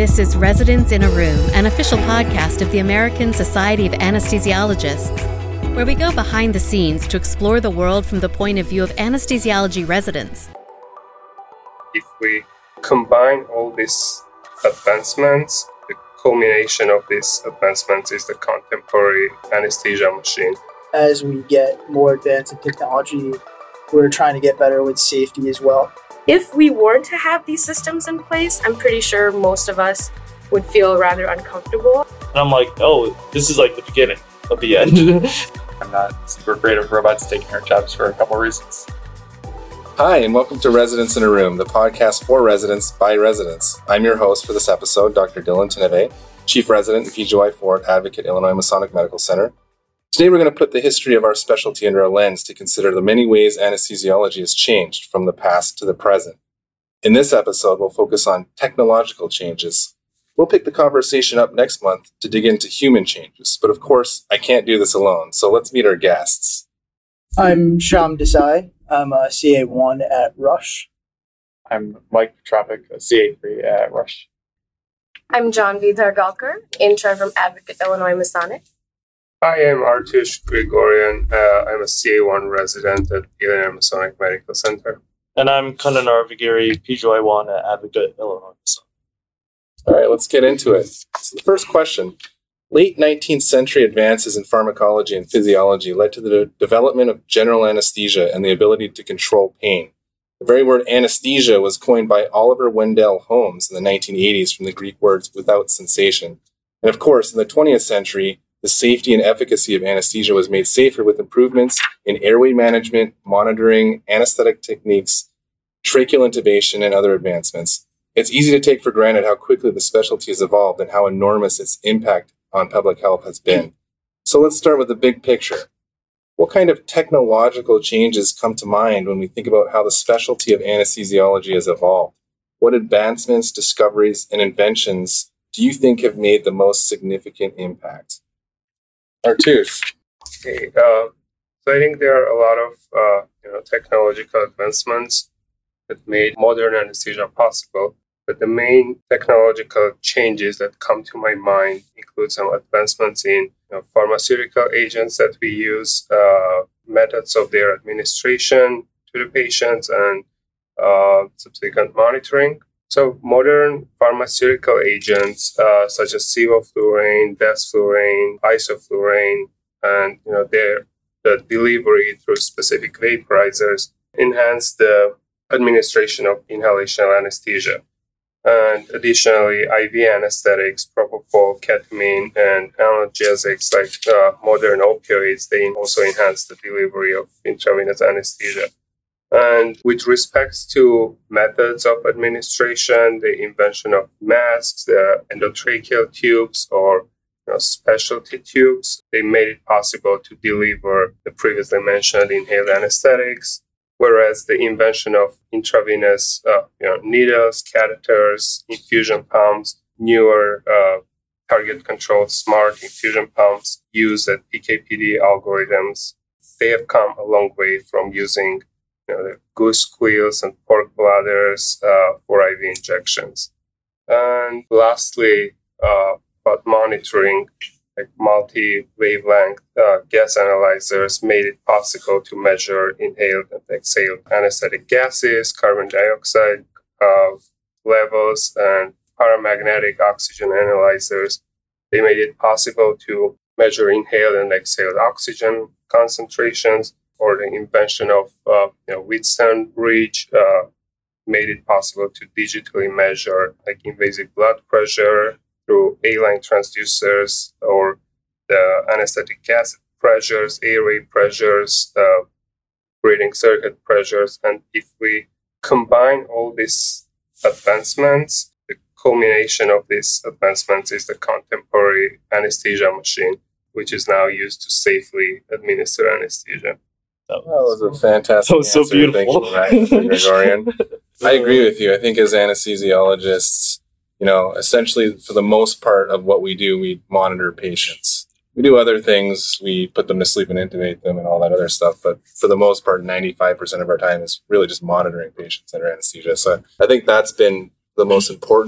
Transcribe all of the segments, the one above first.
This is Residents in a Room, an official podcast of the American Society of Anesthesiologists, where we go behind the scenes to explore the world from the point of view of anesthesiology residents. If we combine all these advancements, the culmination of these advancements is the contemporary anesthesia machine. As we get more advanced in technology, we're trying to get better with safety as well. If we weren't to have these systems in place, I'm pretty sure most of us would feel rather uncomfortable. And I'm like, oh, this is like the beginning of the end. I'm not super great at robots taking our jobs for a couple of reasons. Hi, and welcome to Residents in a Room, the podcast for residents by residents. I'm your host for this episode, Dr. Dylan Teneve, Chief Resident and PGY4 at Advocate Illinois Masonic Medical Center. Today we're going to put the history of our specialty under a lens to consider the many ways anesthesiology has changed from the past to the present. In this episode, we'll focus on technological changes. We'll pick the conversation up next month to dig into human changes, but of course, I can't do this alone, so let's meet our guests. I'm Sham Desai. I'm a CA1 at Rush. I'm Mike Petrovic, a CA3 at Rush. I'm John Vidar-Galkar, intern from Advocate Illinois Masonic. Hi, I'm Artush Grigorian. I'm a CA1 resident at Illinois Masonic Medical Center. And I'm Kundan Arvagiri, PGY1 at Advocate Illinois Masonic. All right, let's get into it. So the first question. Late 19th century advances in pharmacology and physiology led to the development of general anesthesia and the ability to control pain. The very word anesthesia was coined by Oliver Wendell Holmes in the 1980s from the Greek words without sensation. And of course, in the 20th century, the safety and efficacy of anesthesia was made safer with improvements in airway management, monitoring, anesthetic techniques, tracheal intubation, and other advancements. It's easy to take for granted how quickly the specialty has evolved and how enormous its impact on public health has been. So let's start with the big picture. What kind of technological changes come to mind when we think about how the specialty of anesthesiology has evolved? What advancements, discoveries, and inventions do you think have made the most significant impact? Artush. Okay, so I think there are a lot of technological advancements that made modern anesthesia possible. But the main technological changes that come to my mind include some advancements in pharmaceutical agents that we use, methods of their administration to the patients, and subsequent monitoring. So modern pharmaceutical agents such as sevoflurane, desflurane, isoflurane, and the delivery through specific vaporizers enhance the administration of inhalational anesthesia. And additionally, IV anesthetics, propofol, ketamine, and analgesics like modern opioids, they also enhance the delivery of intravenous anesthesia. And with respect to methods of administration, the invention of masks, the endotracheal tubes, or specialty tubes, they made it possible to deliver the previously mentioned inhaled anesthetics. Whereas the invention of intravenous needles, catheters, infusion pumps, newer target-controlled smart infusion pumps used at PK/PD algorithms, they have come a long way from using the goose squeals and pork bladders for IV injections. And lastly, about monitoring, like multi-wavelength gas analyzers made it possible to measure inhaled and exhaled anesthetic gases, carbon dioxide levels, and paramagnetic oxygen analyzers. They made it possible to measure inhaled and exhaled oxygen concentrations, or the invention of Wheatstone bridge made it possible to digitally measure like invasive blood pressure through A-line transducers, or the anesthetic gas pressures, airway pressures, breathing circuit pressures. And if we combine all these advancements, the culmination of these advancements is the contemporary anesthesia machine, which is now used to safely administer anesthesia. That was a fantastic That was so answer. beautiful. Thank you, Gregorian. I agree with you. I think as anesthesiologists, essentially for the most part of what we do, we monitor patients. We do other things. We put them to sleep and intubate them and all that other stuff. But for the most part, 95% of our time is really just monitoring patients under anesthesia. So I think that's been the most important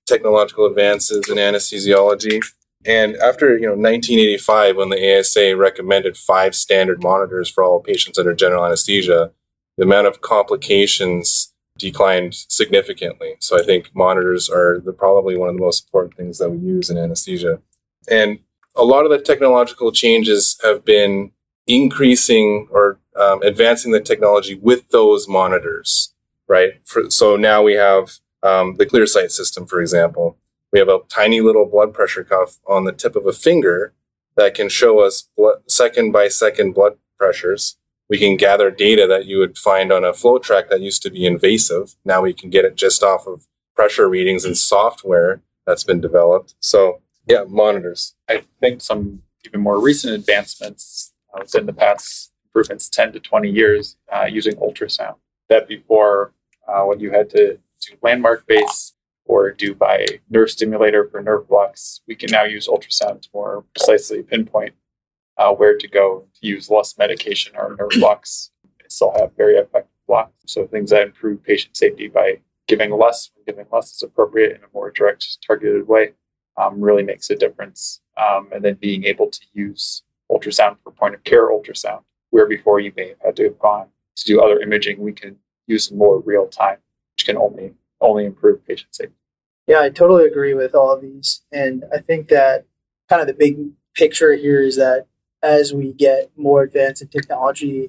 technological advances in anesthesiology. And after 1985, when the ASA recommended 5 standard monitors for all patients under general anesthesia, the amount of complications declined significantly. So I think monitors are probably one of the most important things that we use in anesthesia. And a lot of the technological changes have been increasing or advancing the technology with those monitors, right? So now we have the ClearSight system, for example. We have a tiny little blood pressure cuff on the tip of a finger that can show us second by second blood pressures. We can gather data that you would find on a flow track that used to be invasive. Now we can get it just off of pressure readings and software that's been developed. So yeah, monitors. I think some even more recent advancements within the past improvements 10 to 20 years using ultrasound. That before what you had to do landmark-based or do by nerve stimulator for nerve blocks, we can now use ultrasound to more precisely pinpoint where to go to use less medication or nerve blocks and still have very effective blocks. So things that improve patient safety by giving less is appropriate in a more direct, targeted way really makes a difference. And then being able to use ultrasound for point of care ultrasound, where before you may have had to have gone to do other imaging, we can use in more real time, which can only improve patient safety. Yeah, I totally agree with all of these. And I think that kind of the big picture here is that as we get more advanced in technology,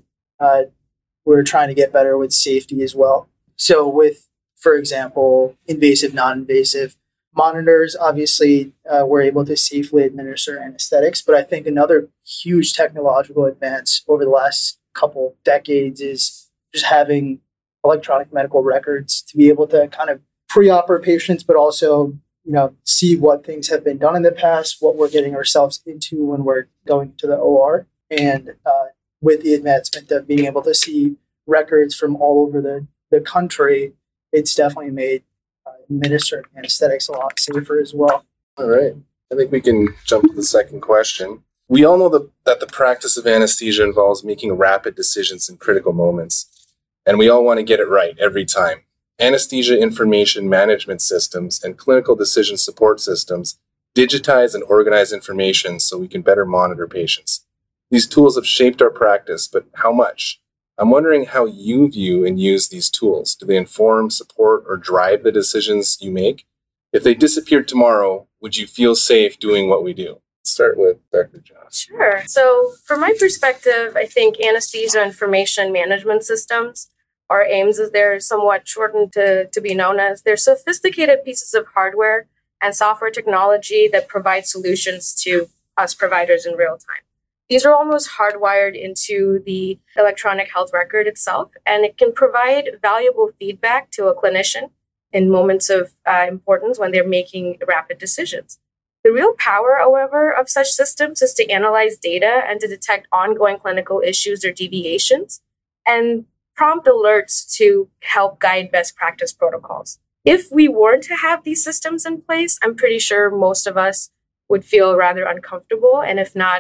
we're trying to get better with safety as well. So with, for example, invasive, non-invasive monitors, obviously we're able to safely administer anesthetics. But I think another huge technological advance over the last couple decades is just having electronic medical records to be able to kind of pre-operate patients, but also, see what things have been done in the past, what we're getting ourselves into when we're going to the OR. And with the advancement of being able to see records from all over the country, it's definitely made administering anesthetics a lot safer as well. All right. I think we can jump to the second question. We all know that the practice of anesthesia involves making rapid decisions in critical moments, and we all want to get it right every time. Anesthesia information management systems and clinical decision support systems digitize and organize information so we can better monitor patients. These tools have shaped our practice, but how much? I'm wondering how you view and use these tools. Do they inform, support, or drive the decisions you make? If they disappeared tomorrow, would you feel safe doing what we do? Let's start with Dr. Joss. Sure. So from my perspective, I think anesthesia information management systems, or AIMS as they're somewhat shortened to be known as, they're sophisticated pieces of hardware and software technology that provide solutions to us providers in real time. These are almost hardwired into the electronic health record itself, and it can provide valuable feedback to a clinician in moments of importance when they're making rapid decisions. The real power, however, of such systems is to analyze data and to detect ongoing clinical issues or deviations, and prompt alerts to help guide best practice protocols. If we weren't to have these systems in place, I'm pretty sure most of us would feel rather uncomfortable, and if not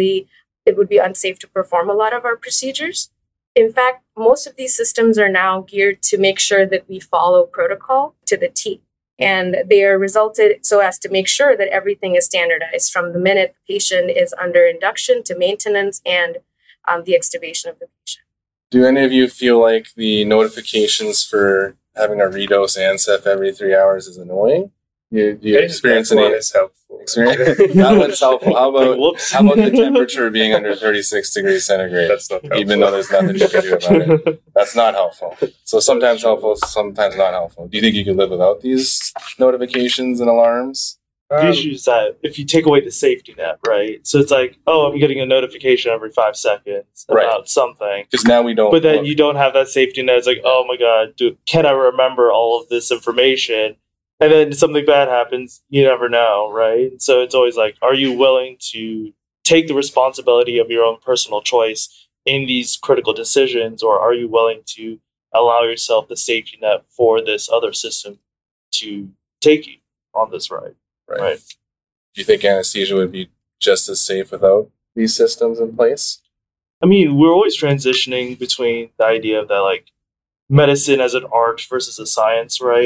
it would be unsafe to perform a lot of our procedures. In fact, most of these systems are now geared to make sure that we follow protocol to the T. And they are resulted so as to make sure that everything is standardized from the minute the patient is under induction to maintenance and the extubation of the patient. Do any of you feel like the notifications for having a redose ANSEF every 3 hours is annoying? Do you experience any? One is helpful. That one's helpful. How about the temperature being under 36 degrees centigrade? That's not helpful. Even though there's nothing you can do about it. That's not helpful. So sometimes helpful, sometimes not helpful. Do you think you could live without these notifications and alarms? The issue is that if you take away the safety net, right? So it's like, oh, I'm getting a notification every 5 seconds about something. Because now we don't. But then you don't have that safety net. It's like, oh my God, can I remember all of this information? And then something bad happens, you never know, right? So it's always like, are you willing to take the responsibility of your own personal choice in these critical decisions, or are you willing to allow yourself the safety net for this other system to take you on this ride? Right. Do you think anesthesia would be just as safe without these systems in place? I mean, we're always transitioning between the idea of that, like, medicine as an art versus a science, right?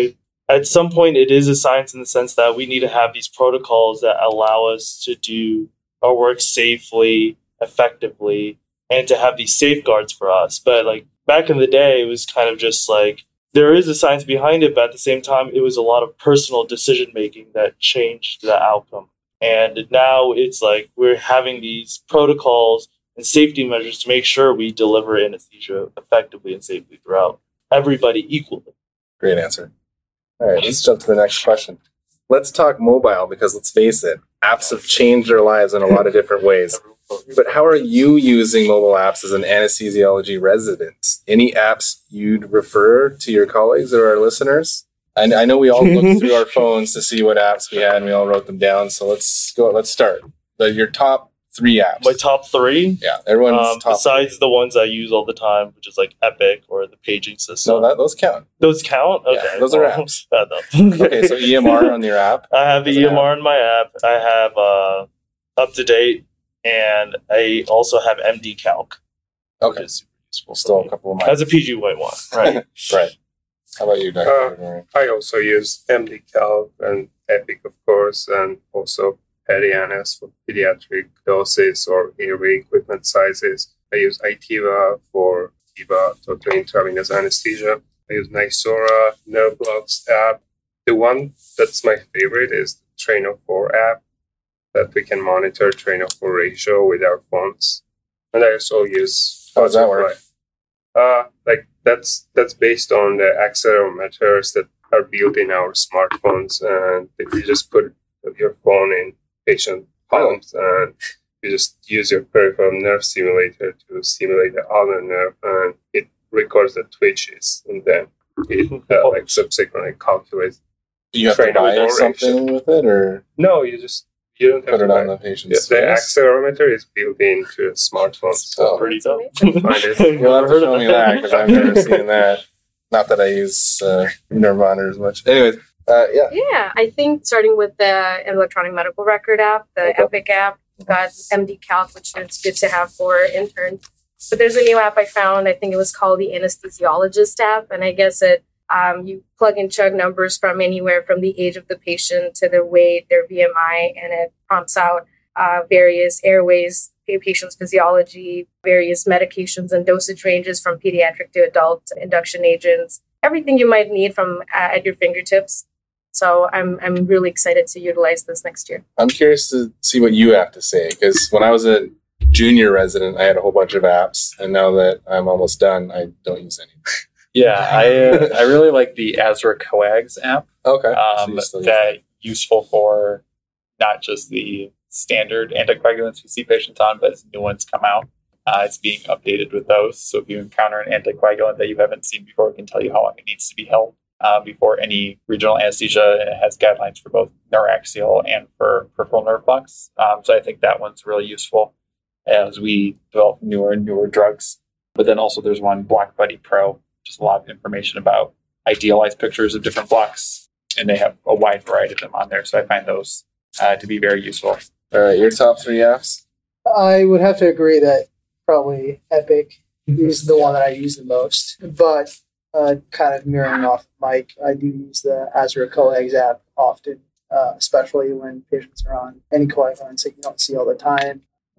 at some point it is a science in the sense that we need to have these protocols that allow us to do our work safely, effectively, and to have these safeguards for us. But like back in the day, it was kind of just like, there is a science behind it, but at the same time, it was a lot of personal decision making that changed the outcome. And now it's like we're having these protocols and safety measures to make sure we deliver anesthesia effectively and safely throughout everybody equally. Great answer. All right, let's jump to the next question. Let's talk mobile, because let's face it, apps have changed our lives in a lot of different ways. But how are you using mobile apps as an anesthesiology resident? Any apps you'd refer to your colleagues or our listeners? I know we all looked through our phones to see what apps we had, and we all wrote them down. So let's go. Let's start. Your top 3 apps. My top 3? Yeah, everyone's top besides 3. the ones I use all the time, which is like Epic or the paging system. No, those count. Those count? Okay. Yeah, those are apps. Okay, so EMR on your app? I have the EMR on my app. I have UpToDate, and I also have MD Calc. Okay. Which is super useful. Still a couple of mine. As a PG white one, right? Right. How about you, Dr. I also use MD Calc and Epic, of course, and also PediANS for pediatric doses or airway equipment sizes. I use ITIVA for total intravenous anesthesia. I use Nysora, NerveBlocks app. The one that's my favorite is the Train04 app, that we can monitor Train04 ratio with our phones. And I also use... How does that work? That's based on the accelerometers that are built in our smartphones, and you just put your phone in patient palms, and you just use your peripheral nerve stimulator to stimulate the ulnar nerve, and it records the twitches, and then it subsequently calculates. Do you have to buy something with it, or no? You don't have put to it buy on the patient's The face? accelerometer is built into a smartphone. So Pretty dope. find it. You'll have to show me that, because I've never seen that. Not that I use nerve monitors much. Anyways, yeah. Yeah, I think starting with the electronic medical record app, the Epic app, got MD Calc, which is good to have for interns. But there's a new app I found. I think it was called the Anesthesiologist app, and I guess you plug and chug numbers from anywhere from the age of the patient to their weight, their BMI, and it prompts out various airways, patient's physiology, various medications and dosage ranges from pediatric to adult, induction agents, everything you might need from at your fingertips. So I'm really excited to utilize this next year. I'm curious to see what you have to say, because when I was a junior resident, I had a whole bunch of apps, and now that I'm almost done, I don't use any. Yeah, I really like the Azra Coags app. Okay. That useful for not just the standard anticoagulants we see patients on, but as new ones come out, it's being updated with those. So if you encounter an anticoagulant that you haven't seen before, it can tell you how long it needs to be held before any regional anesthesia. It has guidelines for both neuraxial and for peripheral nerve blocks. So I think that one's really useful as we develop newer and newer drugs. But then also there's one, Block Buddy Pro, just a lot of information about idealized pictures of different blocks, and they have a wide variety of them on there. So I find those to be very useful. All right, your top 3 apps? I would have to agree that probably Epic is the one that I use the most. But kind of mirroring off Mike, I do use the Azra Coags app often, especially when patients are on anticoagulants that you don't see all the time,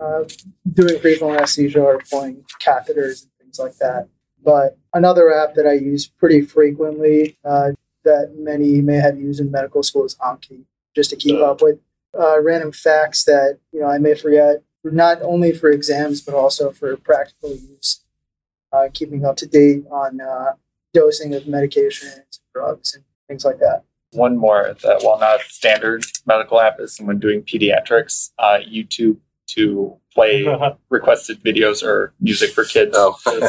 doing peripheral anesthesia or pulling catheters and things like that. But another app that I use pretty frequently that many may have used in medical school is Anki, just to keep up with random facts that I may forget, not only for exams but also for practical use. Keeping up to date on dosing of medications, drugs, and things like that. One more that, while not standard medical app, is someone doing pediatrics, YouTube to play requested videos or music for kids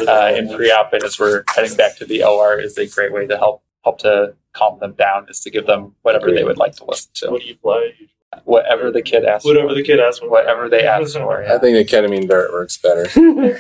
in pre-op, and as we're heading back to the OR, is a great way to help to calm them down, is to give them whatever they would like to listen to. What do you play? Whatever the kid asks Whatever the kid asks for. Whatever they ask for, yeah. I think the ketamine dart works better.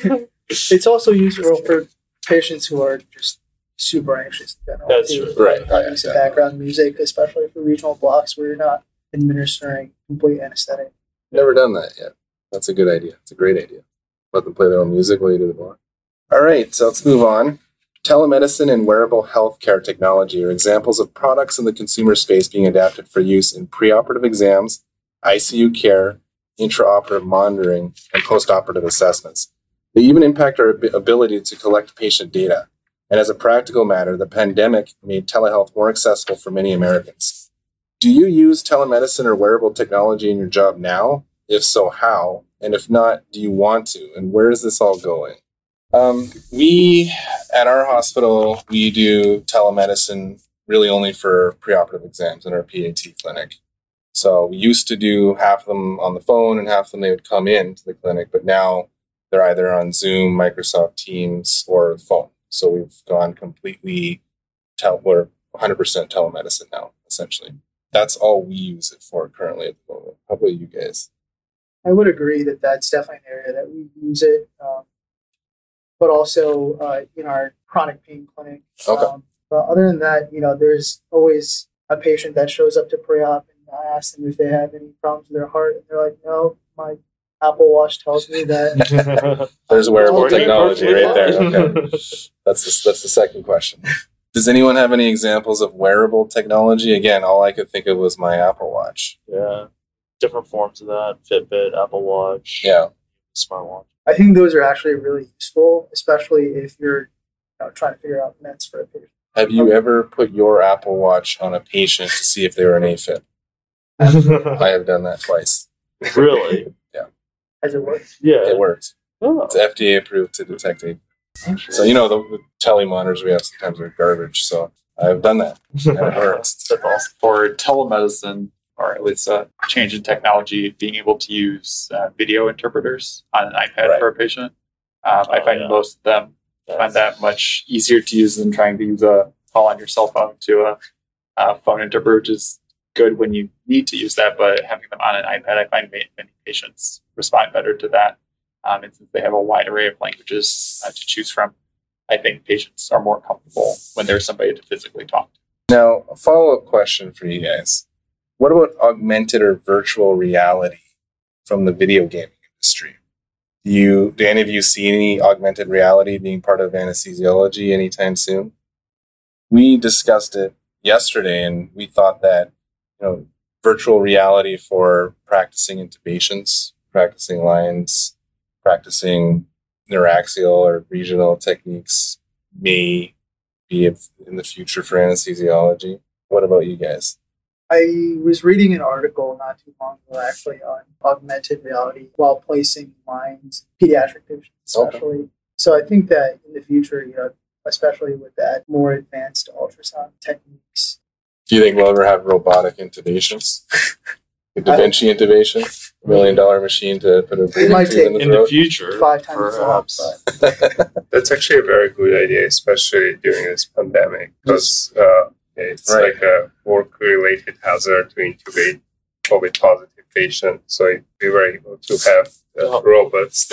It's also useful for patients who are just super anxious in general. That's true. Right. Having some background music, especially for regional blocks where you're not administering complete anesthetic. Never done that yet. That's a good idea. It's a great idea. Let them play their own music while you do the block. All right, so let's move on Telemedicine and wearable healthcare technology are examples of products in the consumer space being adapted for use in preoperative exams, ICU care, intraoperative monitoring, and postoperative assessments. They even impact our ability to collect patient data. And as a practical matter, the pandemic made telehealth more accessible for many Americans. Do you use telemedicine or wearable technology in your job now? If so, how? And if not, do you want to? And where is this all going? We, at our hospital, we do telemedicine really only for preoperative exams in our PAT clinic. So we used to do half of them on the phone and half of them they would come in to the clinic, but now they're either on Zoom, Microsoft Teams, or phone. So we've gone completely, we're 100% telemedicine now, essentially. That's all we use it for currently at the moment. How about you guys? I would agree that that's definitely an area that we use it, but also in our chronic pain clinic. Okay. But other than that, there's always a patient that shows up to pre-op, and I ask them if they have any problems with their heart, and they're like, "No, my Apple Watch tells me that." There's wearable Working technology perfectly right there. fine. Okay. That's the second question. Does anyone have any examples of wearable technology? Again, all I could think of was my Apple Watch. Yeah. Different forms of that. Fitbit, Apple Watch. Yeah. Smartwatch. I think those are actually really useful, especially if you're trying to figure out meds for a patient. Have you ever put your Apple Watch on a patient to see if they were an AFib? I have done that twice. Really? Has it worked? Yeah. It worked. Oh. It's FDA approved to detect AFib. So, the telemonitors we have sometimes are garbage. So I've done that. And it works. That's awesome. For telemedicine, or at least a change in technology, being able to use video interpreters on an iPad Right. for a patient. I find yeah. most of them find that much easier to use than trying to use a call on your cell phone to a phone interpreter, which is good when you need to use that, but having them on an iPad, I find many patients respond better to that. And since they have a wide array of languages to choose from, I think patients are more comfortable when there's somebody to physically talk to. Now, a follow-up question for you guys. What about augmented or virtual reality from the video gaming industry? Do any of you see any augmented reality being part of anesthesiology anytime soon? We discussed it yesterday, and we thought that virtual reality for practicing intubations, practicing lines, practicing neuraxial or regional techniques may be in the future for anesthesiology. What about you guys? I was reading an article not too long ago, actually, on augmented reality while placing lines, pediatric patients especially. Okay. So I think that in the future, especially with that more advanced ultrasound techniques. Do you think we'll ever have robotic intubations? The Da Vinci intubation? $1 million machine to put a breathing might tube in the In the throat? future, 5 times as long, perhaps. but That's actually a very good idea, especially during this pandemic, because it's Right. like a work-related hazard to intubate COVID positive patients. So if we were able to have robots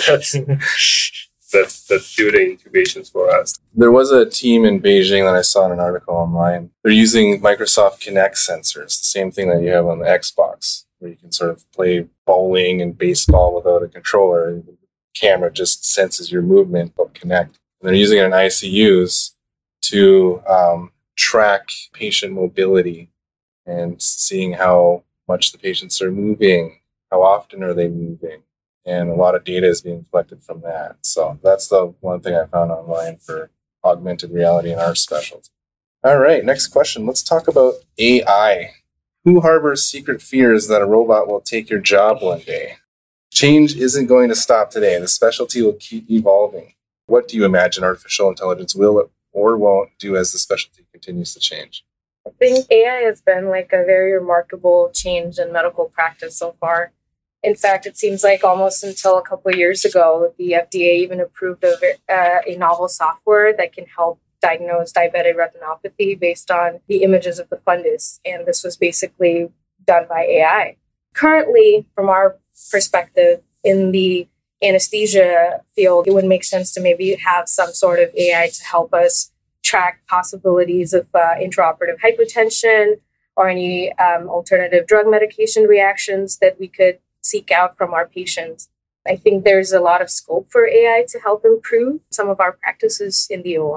that do the intubations for us. There was a team in Beijing that I saw in an article online. They're using Microsoft Kinect sensors, the same thing that you have on the Xbox, where you can sort of play bowling and baseball without a controller. The camera just senses your movement of Kinect. And they're using it in ICUs to track patient mobility and seeing how much the patients are moving, how often are they moving. And a lot of data is being collected from that. So that's the one thing I found online for augmented reality in our specialty. All right, next question. Let's talk about AI. Who harbors secret fears that a robot will take your job one day? Change isn't going to stop today. The specialty will keep evolving. What do you imagine artificial intelligence will or won't do as the specialty continues to change? I think AI has been like a very remarkable change in medical practice so far. In fact, it seems like almost until a couple of years ago, the FDA even approved a novel software that can help diagnose diabetic retinopathy based on the images of the fundus. And this was basically done by AI. Currently, from our perspective in the anesthesia field, it would make sense to maybe have some sort of AI to help us track possibilities of intraoperative hypotension or any alternative drug medication reactions that we could seek out from our patients. I think there's a lot of scope for AI to help improve some of our practices in the OR.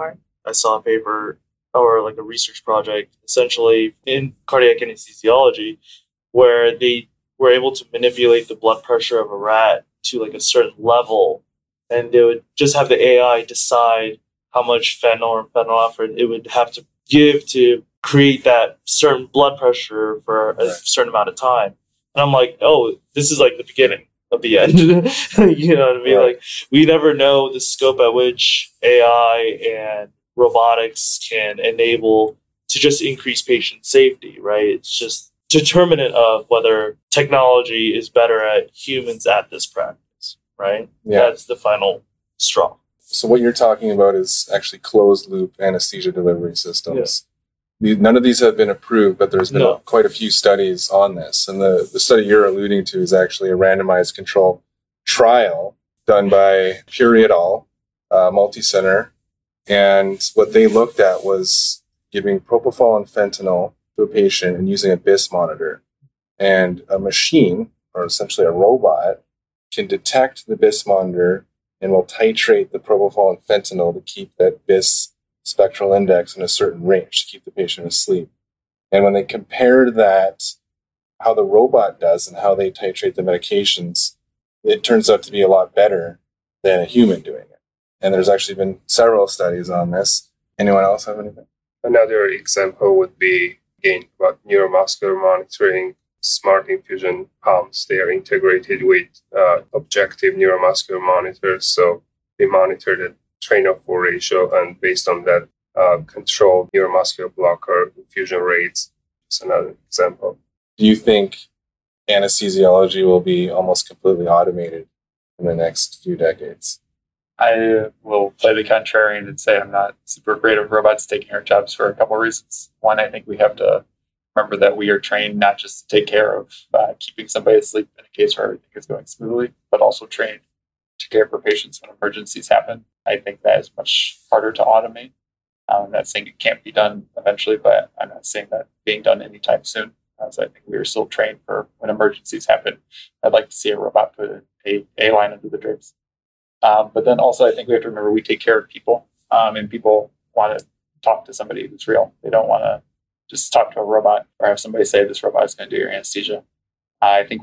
I saw a paper or like a research project essentially in cardiac anesthesiology where they were able to manipulate the blood pressure of a rat to like a certain level, and they would just have the AI decide how much fentanyl or phenylephrine it would have to give to create that certain blood pressure for a certain amount of time. And I'm like, oh, this is like the beginning of the end. You know what I mean? Right. Like, we never know the scope at which AI and robotics can enable to just increase patient safety, right? It's just determinant of whether technology is better at humans at this practice, right? Yeah. That's the final straw. So what you're talking about is actually closed loop anesthesia delivery systems. None of these have been approved, but there's been quite a few studies on this. And the study you're alluding to is actually a randomized control trial done by Puri et al., multi-center. And what they looked at was giving propofol and fentanyl to a patient and using a BIS monitor. And a machine, or essentially a robot, can detect the BIS monitor and will titrate the propofol and fentanyl to keep that BIS spectral index in a certain range to keep the patient asleep. And when they compared that, how the robot does and how they titrate the medications, it turns out to be a lot better than a human doing it. And there's actually been several studies on this. Anyone else have anything? Another example would be, again, about neuromuscular monitoring. Smart infusion pumps, they are integrated with objective neuromuscular monitors. So they monitor the train of flow ratio, and based on that, control neuromuscular blocker infusion rates. That's another example. Do you think anesthesiology will be almost completely automated in the next few decades? I will play the contrarian and say I'm not super afraid of robots taking our jobs for a couple of reasons. One, I think we have to remember that we are trained not just to take care of keeping somebody asleep in a case where everything is going smoothly, but also trained to care for patients when emergencies happen. I think that is much harder to automate. I'm not saying it can't be done eventually, but I'm not saying that being done anytime soon. So I think we are still trained for when emergencies happen. I'd like to see a robot put a line under the drapes. But then also I think we have to remember we take care of people, and people want to talk to somebody who's real. They don't want to just talk to a robot or have somebody say this robot is going to do your anesthesia. I think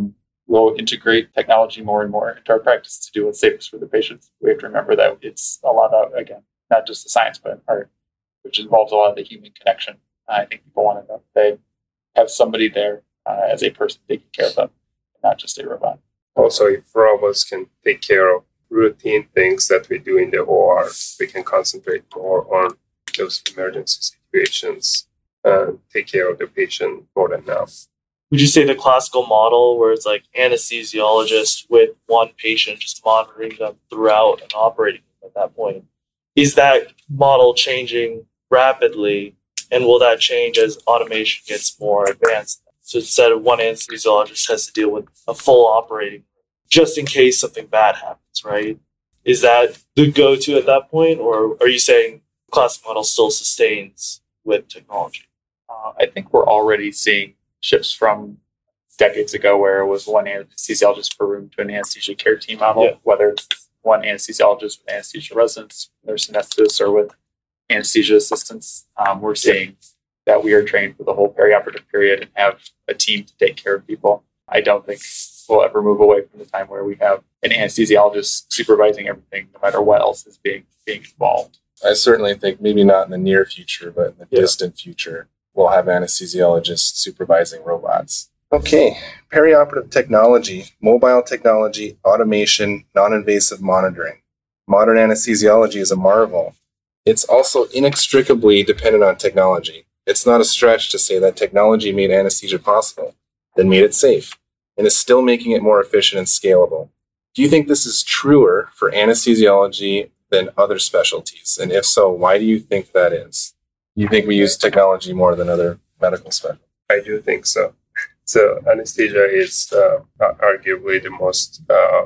we'll integrate technology more and more into our practice to do what's safest for the patients. We have to remember that it's a lot of, again, not just the science, but art, which involves a lot of the human connection. I think people want to know they have somebody there as a person taking care of them, not just a robot. Also, if robots can take care of routine things that we do in the OR, we can concentrate more on those emergency situations and take care of the patient more than now. Would you say the classical model where it's like anesthesiologist with one patient just monitoring them throughout and operating them at that point, is that model changing rapidly, and will that change as automation gets more advanced? So instead of one anesthesiologist has to deal with a full operating room just in case something bad happens, right? Is that the go-to at that point, or are you saying the classic model still sustains with technology? I think we're already seeing shifts from decades ago where it was one anesthesiologist per room to an anesthesia care team model, whether it's one anesthesiologist with anesthesia residents, nurse anesthetists, or with anesthesia assistants. We're seeing that we are trained for the whole perioperative period and have a team to take care of people. I don't think we'll ever move away from the time where we have an anesthesiologist supervising everything, no matter what else is being involved. I certainly think maybe not in the near future, but in the distant future, we'll have anesthesiologists supervising robots. Okay, perioperative technology, mobile technology, automation, non-invasive monitoring. Modern anesthesiology is a marvel. It's also inextricably dependent on technology. It's not a stretch to say that technology made anesthesia possible, then made it safe, and is still making it more efficient and scalable. Do you think this is truer for anesthesiology than other specialties? And if so, why do you think that is? You think we use technology more than other medical specialties? I do think so. So anesthesia is arguably the most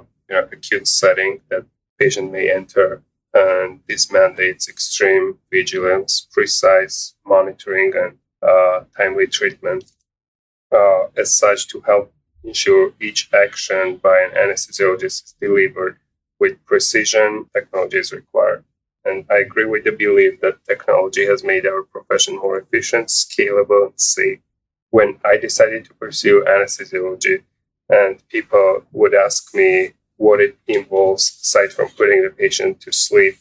acute setting that patient may enter, and this mandates extreme vigilance, precise monitoring, and timely treatment. As such, to help ensure each action by an anesthesiologist is delivered with precision, technology is required. And I agree with the belief that technology has made our profession more efficient, scalable, and safe. When I decided to pursue anesthesiology, and people would ask me what it involves aside from putting the patient to sleep,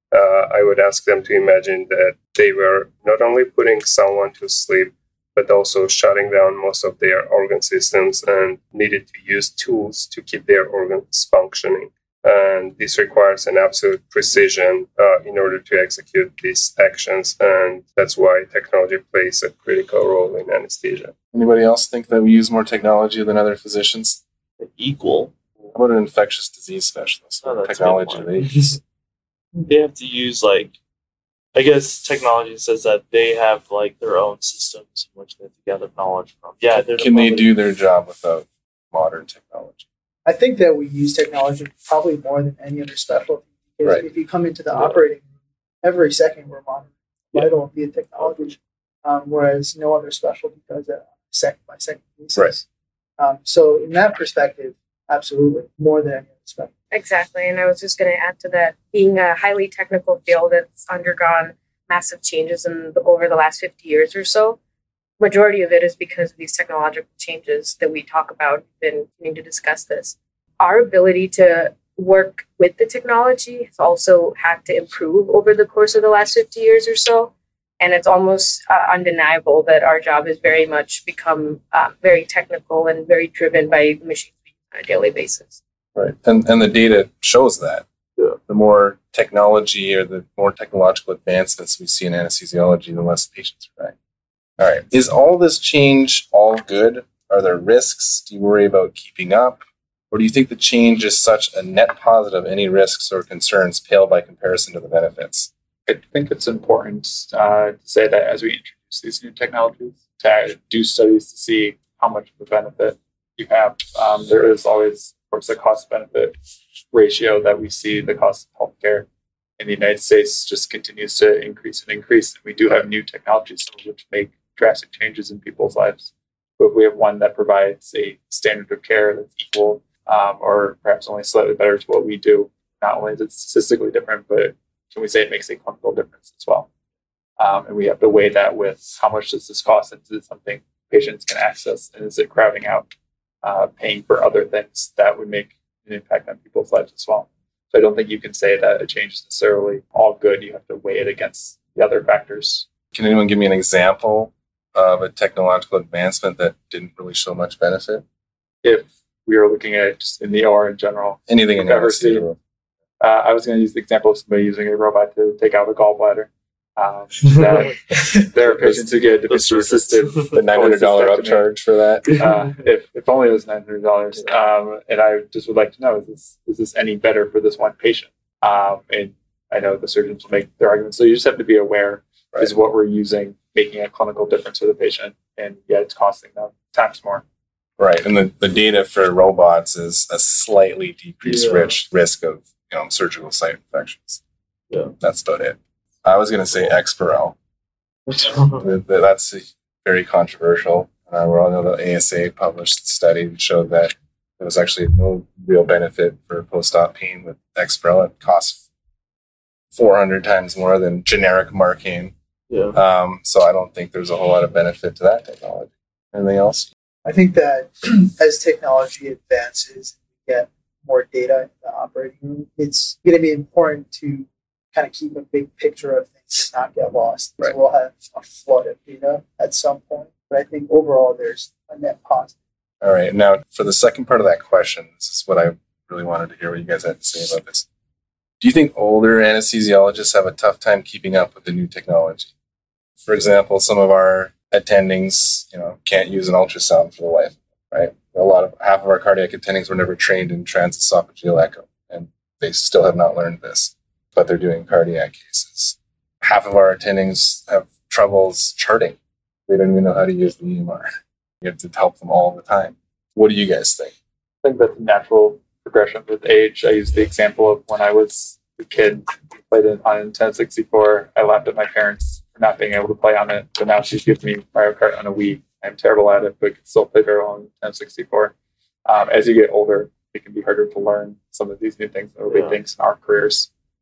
I would ask them to imagine that they were not only putting someone to sleep, but also shutting down most of their organ systems and needed to use tools to keep their organs functioning. And this requires an absolute precision in order to execute these actions. And that's why technology plays a critical role in anesthesia. Anybody else think that we use more technology than other physicians? Equal. How about an infectious disease specialist? Oh, What that's a good technology one. they use? They have to use I guess technology says that they have their own systems in which they have to gather knowledge from. Yeah, Can they do their job without modern technology? I think that we use technology probably more than any other specialty. Because Right. if you come into the operating room, every second we're monitoring vital via technology, whereas no other specialty does it on a second by second basis. Right. So in that perspective, absolutely, more than any other specialty. Exactly. And I was just going to add to that, being a highly technical field that's undergone massive changes over the last 50 years or so, majority of it is because of these technological changes that we talk about. We've been needing to discuss this. Our ability to work with the technology has also had to improve over the course of the last 50 years or so. And it's almost undeniable that our job has very much become very technical and very driven by machines on a daily basis. Right. And the data shows that. Yeah. The more technology or the more technological advancements we see in anesthesiology, the less patients are dying. All right. Is all this change all good? Are there risks? Do you worry about keeping up? Or do you think the change is such a net positive, any risks or concerns pale by comparison to the benefits? I think it's important to say that as we introduce these new technologies, to do studies to see how much of a benefit you have. There is always, of course, a cost-benefit ratio that we see. The cost of healthcare in the United States just continues to increase and increase. And we do have new technologies, some of which make drastic changes in people's lives. But we have one that provides a standard of care that's equal or perhaps only slightly better to what we do. Not only is it statistically different, but can we say it makes a clinical difference as well? And we have to weigh that with how much does this cost, and is it something patients can access, and is it crowding out paying for other things that would make an impact on people's lives as well? So I don't think you can say that a change is necessarily all good. You have to weigh it against the other factors. Can anyone give me an example of a technological advancement that didn't really show much benefit? If we are looking at it just in the OR in general, Anything in We've ever anesthesia? seen. I was going to use the example of somebody using a robot to take out a gallbladder. There are patients who get assisted. The $900 upcharge for that? If only it was $900. And I just would like to know, is this any better for this one patient? And I know the surgeons will make their arguments. So you just have to be aware, Right. is what we're using making a clinical difference for the patient? And yet it's costing them times more. Right. And the data for robots is a slightly decreased risk of surgical site infections. Yeah. That's about it. I was going to say Exparel. That's very controversial. We all know the ASA published a study that showed that there was actually no real benefit for post-op pain with Exparel. It costs 400 times more than generic Marcaine. Yeah. So I don't think there's a whole lot of benefit to that technology. Anything else? I think that as technology advances, we get more data in the operating room. It's going to be important to kind of keep a big picture of things and not get lost. Right. We'll have a flood of data at some point, but I think overall there's a net positive. All right. Now, for the second part of that question, this is what I really wanted to hear what you guys had to say about this. Do you think older anesthesiologists have a tough time keeping up with the new technology? For example, some of our attendings, can't use an ultrasound for the life, right? Half of our cardiac attendings were never trained in transesophageal echo, and they still have not learned this, but they're doing cardiac cases. Half of our attendings have troubles charting. They don't even know how to use the EMR. You have to help them all the time. What do you guys think? I think that's a natural progression with age. I use the example of when I was a kid, played on Nintendo 64. I laughed at my parents for not being able to play on it, but now she's giving me Mario Kart on a Wii. I'm terrible at it, but can still play very well on Nintendo 64. As you get older, it can be harder to learn some of these new things, or big things in our careers.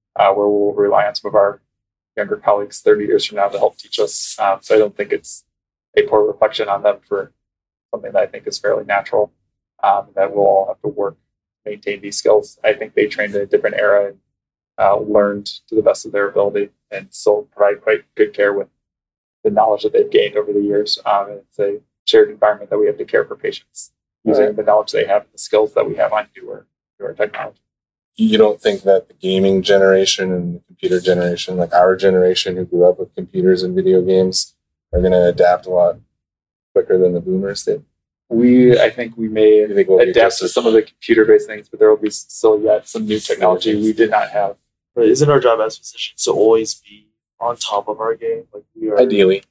where we'll rely on some of our younger colleagues 30 years from now to help teach us. So I don't think it's a poor reflection on them for something that I think is fairly natural, that we'll all have to work to maintain these skills. I think they trained in a different era and learned to the best of their ability and still provide quite good care with the knowledge that they've gained over the years. It's a shared environment that we have to care for patients using the knowledge they have and the skills that we have on newer technology. You don't think that the gaming generation and the computer generation, like our generation who grew up with computers and video games, are going to adapt a lot quicker than the boomers did? I think we may adapt to some of the computer-based things, but there will be still yet some new technology we did not have. But isn't our job as physicians to always be on top of our game? Like we are, ideally,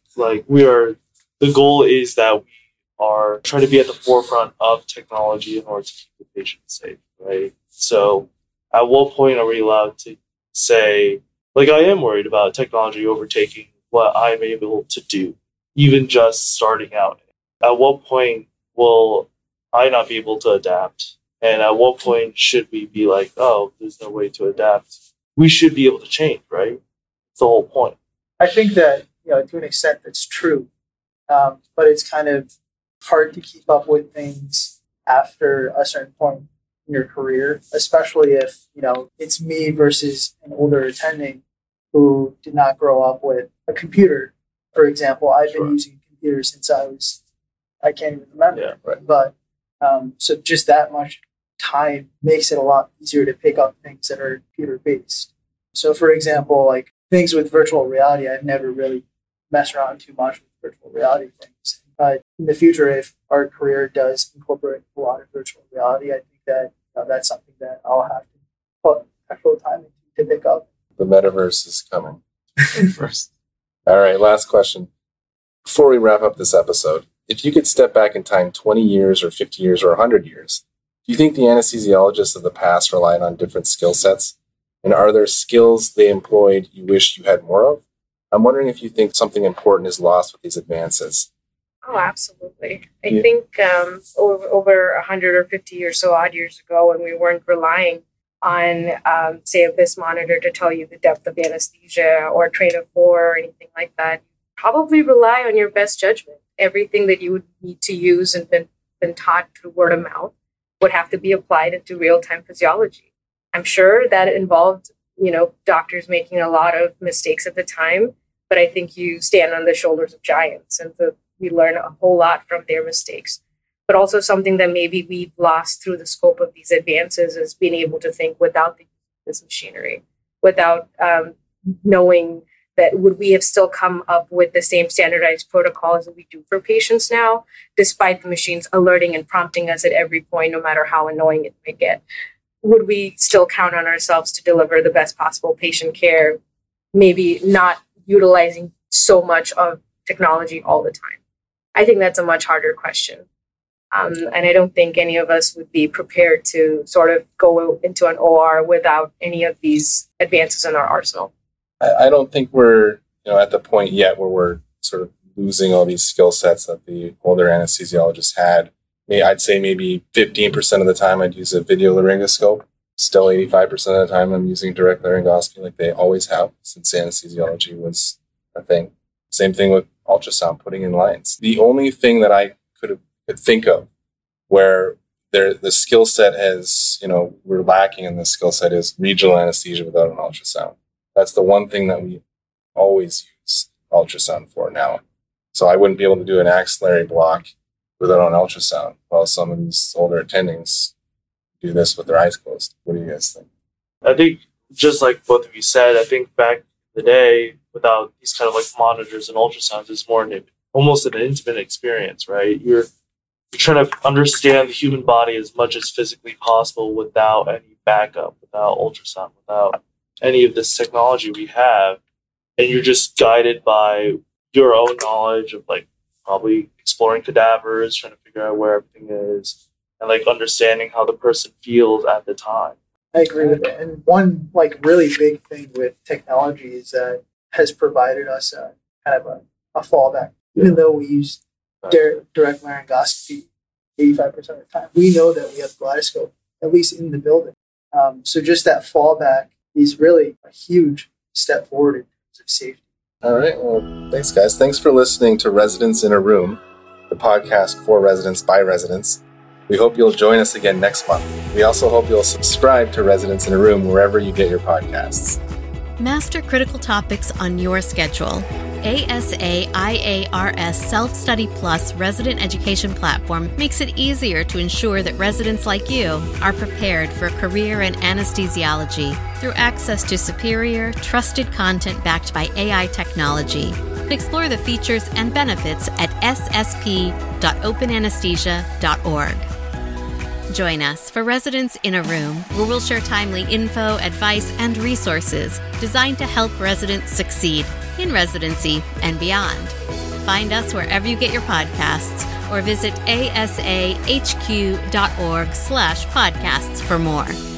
the goal is that we are trying to be at the forefront of technology in order to keep the patient safe, right? So at what point are we allowed to say, like, I am worried about technology overtaking what I'm able to do, even just starting out? At what point will I not be able to adapt? And at what point should we be like, oh, there's no way to adapt? We should be able to change, right? That's the whole point. I think that, to an extent that's true, but it's kind of hard to keep up with things after a certain point in your career, especially if, it's me versus an older attending who did not grow up with a computer. For example, I've been using computers since I can't even remember. Yeah, right. But so just that much time makes it a lot easier to pick up things that are computer based. So for example, like things with virtual reality, I've never really messed around too much with virtual reality things. But in the future, if our career does incorporate a lot of virtual reality, I think that that's something that I'll have to put actual time into to pick up. The metaverse is coming first. All right, last question. Before we wrap up this episode, if you could step back in time 20 years or 50 years or 100 years, do you think the anesthesiologists of the past relied on different skill sets? And are there skills they employed you wish you had more of? I'm wondering if you think something important is lost with these advances. Oh, absolutely. I think over 100 or 50 or so odd years ago, when we weren't relying on, say, a BIS monitor to tell you the depth of anesthesia or train of 4 or anything like that, probably rely on your best judgment. Everything that you would need to use and been taught through word of mouth would have to be applied into real-time physiology. I'm sure that involved, doctors making a lot of mistakes at the time, but I think you stand on the shoulders of giants and we learn a whole lot from their mistakes. But also something that maybe we've lost through the scope of these advances is being able to think without this machinery, without knowing that would we have still come up with the same standardized protocols that we do for patients now, despite the machines alerting and prompting us at every point, no matter how annoying it may get. Would we still count on ourselves to deliver the best possible patient care, maybe not utilizing so much of technology all the time? I think that's a much harder question. And I don't think any of us would be prepared to sort of go into an OR without any of these advances in our arsenal. I don't think we're at the point yet where we're sort of losing all these skill sets that the older anesthesiologists had. I'd say maybe 15% of the time I'd use a video laryngoscope. Still 85% of the time I'm using direct laryngoscopy like they always have since anesthesiology was a thing. Same thing with ultrasound, putting in lines. The only thing that I could think of where the skill set has, we're lacking in the skill set is regional anesthesia without an ultrasound. That's the one thing that we always use ultrasound for now. So I wouldn't be able to do an axillary block without an ultrasound, while some of these older attendings do this with their eyes closed. What do you guys think? I think, just like both of you said, I think back in the day, without these kind of like monitors and ultrasounds, it's more almost an intimate experience, right? You're trying to understand the human body as much as physically possible without any backup, without ultrasound, without any of this technology we have. And you're just guided by your own knowledge of like probably exploring cadavers, trying to figure out where everything is, and like understanding how the person feels at the time. I agree with it. And one like really big thing with technology is that has provided us a kind of a fallback. Even though we use direct laryngoscopy 85% of the time, we know that we have kaleidoscope, at least in the building. So just that fallback is really a huge step forward in terms of safety. All right. Well, thanks, guys. Thanks for listening to Residents in a Room, the podcast for residents by residents. We hope you'll join us again next month. We also hope you'll subscribe to Residents in a Room wherever you get your podcasts. Master critical topics on your schedule. ASA IARS Self-Study Plus resident education platform makes it easier to ensure that residents like you are prepared for a career in anesthesiology through access to superior, trusted content backed by AI technology. Explore the features and benefits at ssp.openanesthesia.org. Join us for Residents in a Room, where we'll share timely info, advice, and resources designed to help residents succeed in residency and beyond. Find us wherever you get your podcasts or visit asahq.org/podcasts for more.